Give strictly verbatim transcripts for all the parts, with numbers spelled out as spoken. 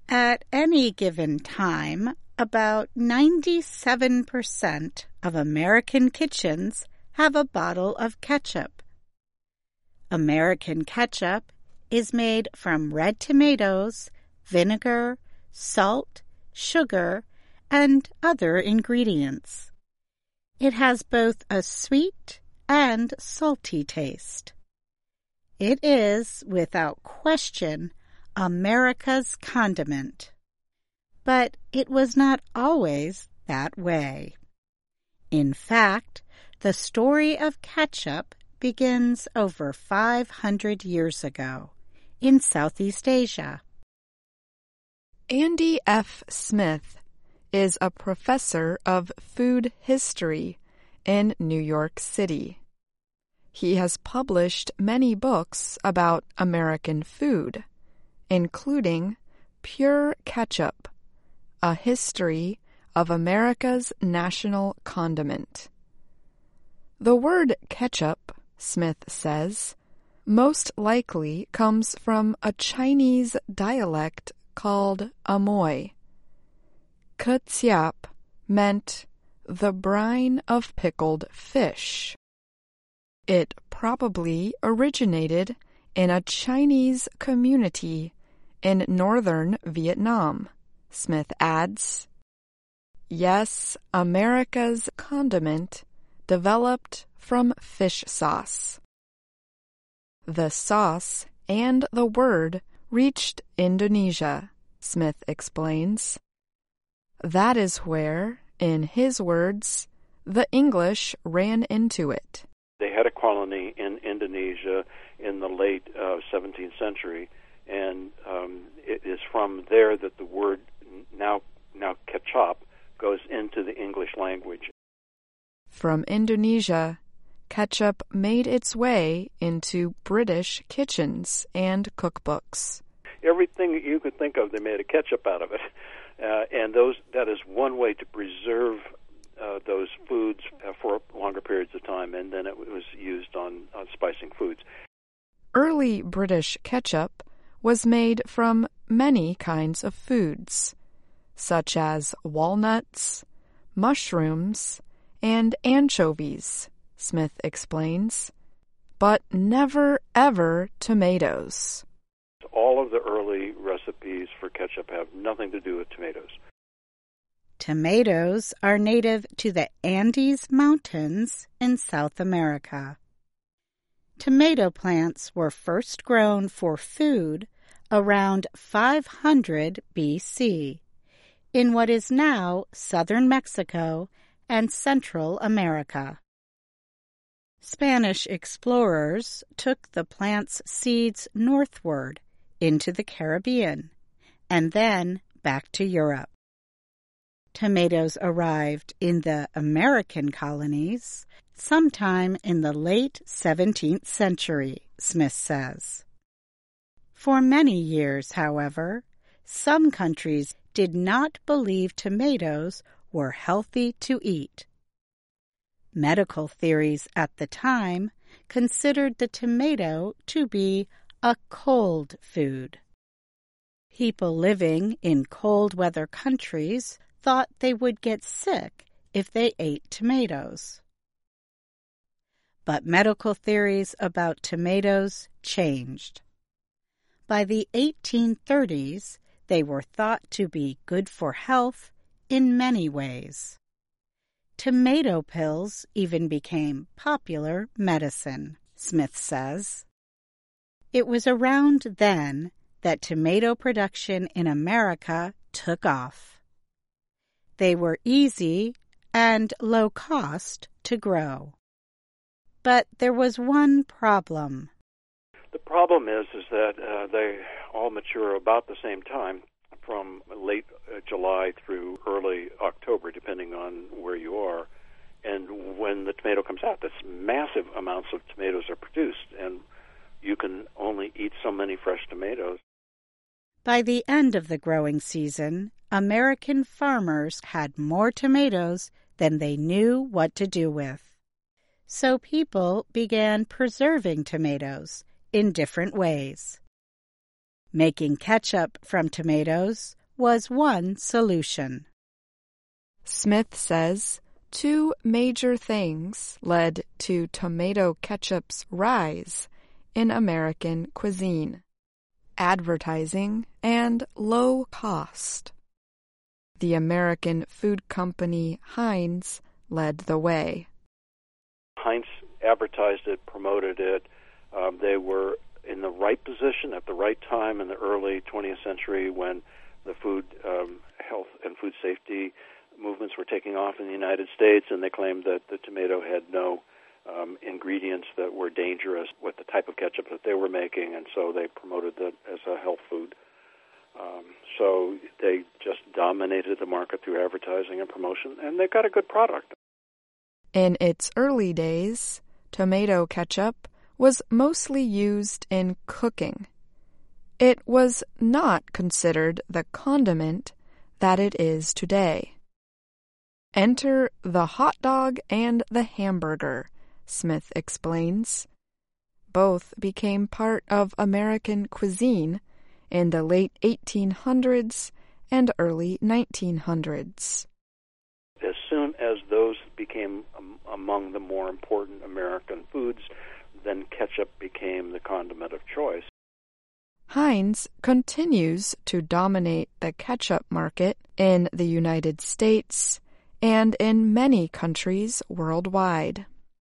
At any given time, about ninety-seven percent of American kitchens have a bottle of ketchup. American ketchup is made from red tomatoes, vinegar, salt, sugar, and other ingredients. It has both a sweet and salty taste. It is, without question, America's condiment. But it was not always that way. In fact, the story of ketchup begins over five hundred years ago in Southeast Asia. Andy F. Smith is a professor of food history in New York City. He has published many books about American food, including Pure Ketchup, A History of America's National Condiment. The word ketchup, Smith says, most likely comes from a Chinese dialect called Amoy. Ketchup meant the brine of pickled fish. It probably originated in a Chinese community in northern Vietnam, Smith adds. Yes, America's condiment developed from fish sauce. The sauce and the word reached Indonesia, Smith explains. That is where, in his words, the English ran into it. They had a colony in Indonesia in the late uh, seventeenth century, and um, it is from there that the word now now ketchup goes into the English language. From Indonesia, ketchup made its way into British kitchens and cookbooks. Everything you could think of, they made a ketchup out of it, uh, and those that is one way to preserve Uh, those foods uh, for longer periods of time, and then it was used on, on spicing foods. Early British ketchup was made from many kinds of foods, such as walnuts, mushrooms, and anchovies, Smith explains, but never ever tomatoes. All of the early recipes for ketchup have nothing to do with tomatoes. Tomatoes are native to the Andes Mountains in South America. Tomato plants were first grown for food around five hundred B C in what is now southern Mexico and Central America. Spanish explorers took the plant's seeds northward into the Caribbean and then back to Europe. Tomatoes arrived in the American colonies sometime in the late seventeenth century, Smith says. For many years, however, some countries did not believe tomatoes were healthy to eat. Medical theories at the time considered the tomato to be a cold food. People living in cold weather countries thought they would get sick if they ate tomatoes. But medical theories about tomatoes changed. By the eighteen thirties, they were thought to be good for health in many ways. Tomato pills even became popular medicine, Smith says. It was around then that tomato production in America took off. They were easy and low cost to grow. But there was one problem. The problem is, is that uh, they all mature about the same time, from late uh, July through early October, depending on where you are. And when the tomato comes out, that's massive amounts of tomatoes are produced, and you can only eat so many fresh tomatoes. By the end of the growing season, American farmers had more tomatoes than they knew what to do with. So people began preserving tomatoes in different ways. Making ketchup from tomatoes was one solution. Smith says two major things led to tomato ketchup's rise in American cuisine: advertising and low cost. The American food company Heinz led the way. Heinz advertised it, promoted it. Um, they were in the right position at the right time in the early twentieth century when the food um, health and food safety movements were taking off in the United States, and they claimed that the tomato had no um, ingredients that were dangerous with the type of ketchup that they were making, and so they promoted it as a health food. Um, so they just dominated the market through advertising and promotion, and they got a good product. In its early days, tomato ketchup was mostly used in cooking. It was not considered the condiment that it is today. Enter the hot dog and the hamburger, Smith explains. Both became part of American cuisine in the late eighteen hundreds and early nineteen hundreds. As soon as those became um, among the more important American foods, then ketchup became the condiment of choice. Heinz continues to dominate the ketchup market in the United States and in many countries worldwide.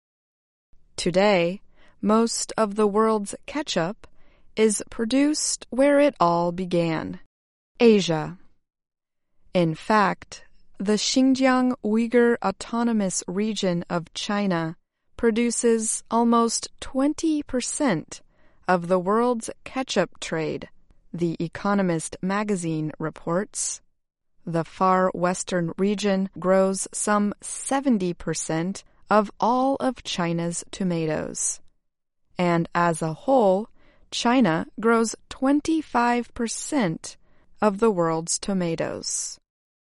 Today, most of the world's ketchup is produced where it all began, Asia. In fact, the Xinjiang Uyghur Autonomous Region of China produces almost twenty percent of the world's ketchup trade, The Economist magazine reports. The far western region grows some seventy percent of all of China's tomatoes. And as a whole, China grows twenty-five percent of the world's tomatoes.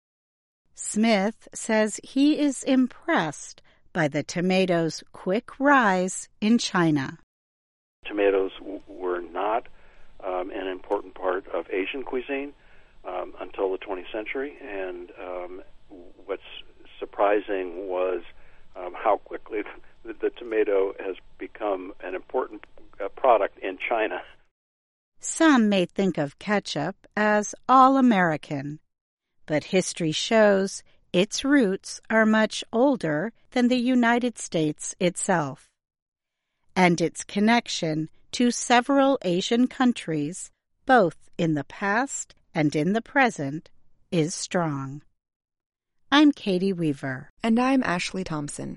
Smith says he is impressed by the tomato's quick rise in China. Tomatoes w- were not um, an important part of Asian cuisine um, until the twentieth century, and um, what's surprising was um, how quickly the, the tomato has become an important uh, product in China. Some may think of ketchup as all-American, but history shows its roots are much older than the United States itself, and its connection to several Asian countries, both in the past and in the present, is strong. I'm Katie Weaver. And I'm Ashley Thompson.